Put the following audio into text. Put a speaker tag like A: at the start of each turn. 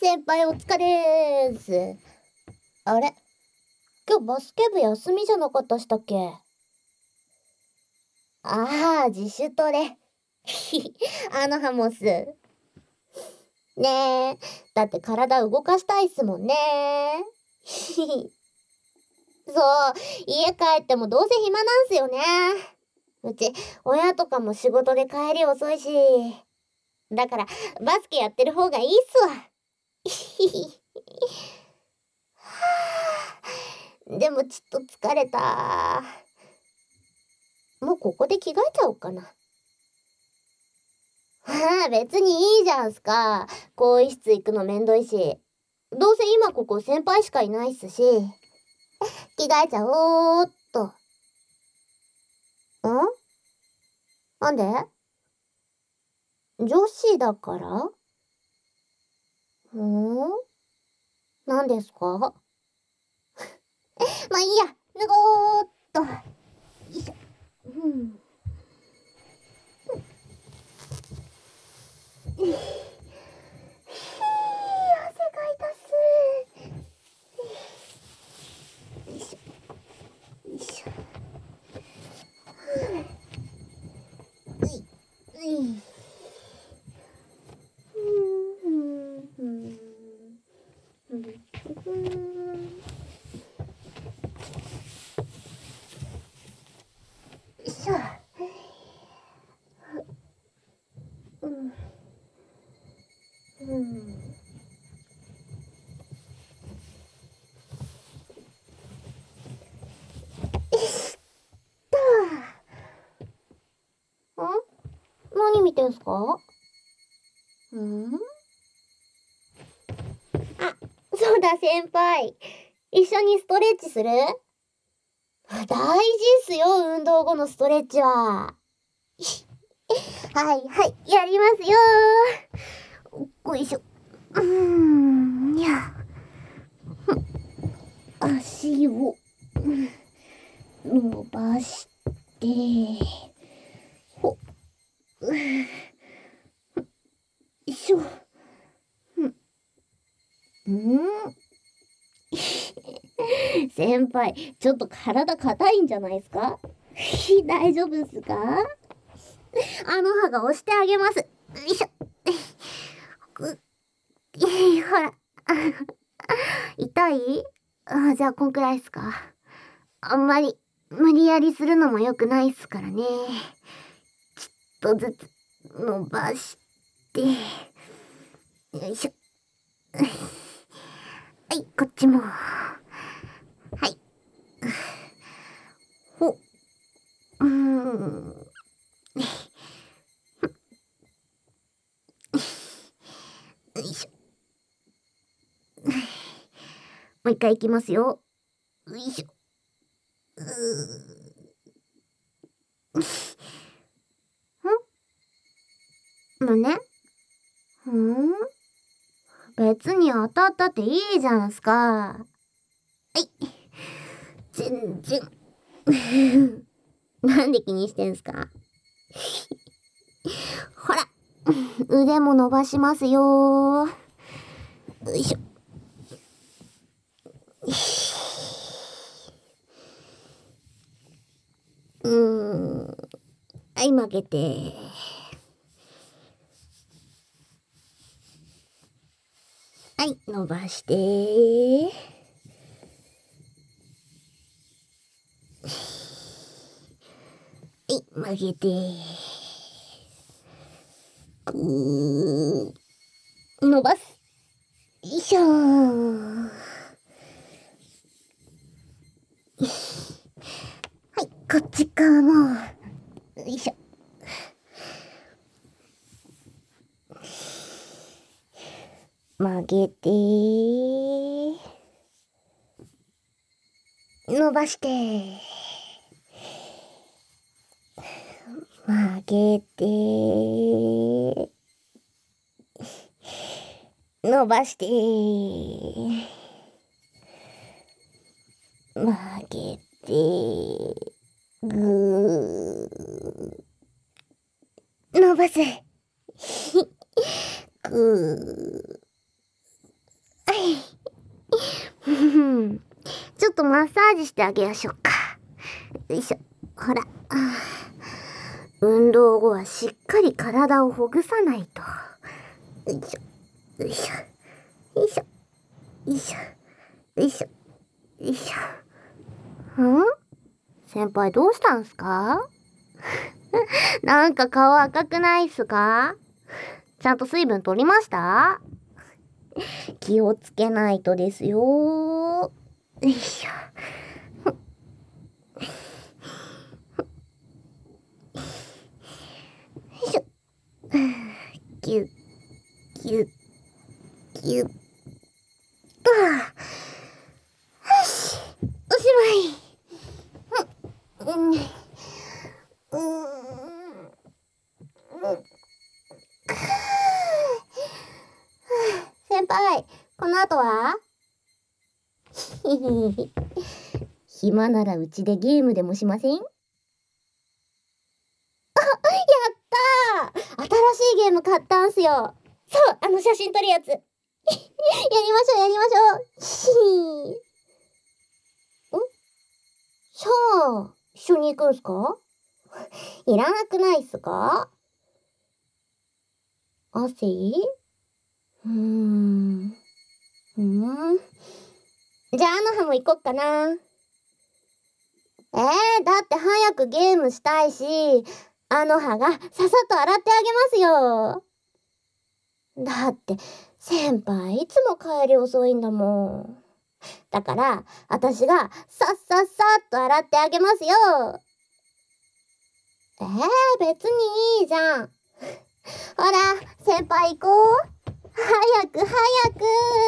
A: 先輩お疲れーす。あれ、今日バスケ部休みじゃなかったしたっけ？ああ、自主トレ。ハモス。ねえ、だって体動かしたいっすもんね。そう、家帰ってもどうせ暇なんすよね。うち、親とかも仕事で帰り遅いし。だから、バスケやってる方がいいっすわ。でもちょっと疲れた。もうここで着替えちゃおうかな。別にいいじゃんすか。更衣室行くのめんどいし。どうせ今ここ先輩しかいないっすし。着替えちゃおうっと。なんで？女子だから？何ですか？まあいいや、脱ごうっと。よいしょ。汗かいたっす。よいしょ。よいしょ。うい。よいしょ。何見てんすか？あ、そうだ先輩。一緒にストレッチする？大事っすよ、運動後のストレッチは。はいはい、やりますよー。よいしょ。にゃ。足を伸ばして、ほ、よいしょ。先輩、ちょっと体硬いんじゃないですか？大丈夫っすか？歯が押してあげます。よいしょ。ほら。痛い？じゃあこんくらいっすか？あんまり無理やりするのも良くないっすからね。ちょっとずつ伸ばして、よいしょ。はい、こっちも。はい。ほ、よいしょ。もう一回いきますよ。よいしょ。胸？別に当たったっていいじゃんすか。はい。全然。なんで気にしてんすか？ほら。腕も伸ばしますよ。よいしょ。はい、曲げて。はい、伸ばして。はい、曲げて。伸ばす。よいしょー。はい、こっち側も。よいしょ。曲げて伸ばして曲げて伸ばして曲げてぐー伸ばすぐちょっとマッサージしてあげましょうか。よいしょ。ほら。運動後はしっかり体をほぐさないと。よいしょ。よいしょ。よいしょ。よいしょ。よいしょ。よいしょ。先輩どうしたんすか？なんか顔赤くないっすか？ちゃんと水分取りました？気をつけないとですよ。よいしょ。ギュッギュッギュッと。よし、おしまい。先輩、この後は？暇ならうちでゲームでもしません？やったー！新しいゲーム買ったんすよ。そう、写真撮るやつ。やりましょう、やりましょう。じゃあ、一緒に行くんすか？いらなくないっすか？汗？じゃあ、葉も行こっかな。だって早くゲームしたいし、葉がささっと洗ってあげますよ。だって、先輩いつも帰り遅いんだもん。だから、私がさっと洗ってあげますよ。別にいいじゃん。ほら、先輩行こう。早く。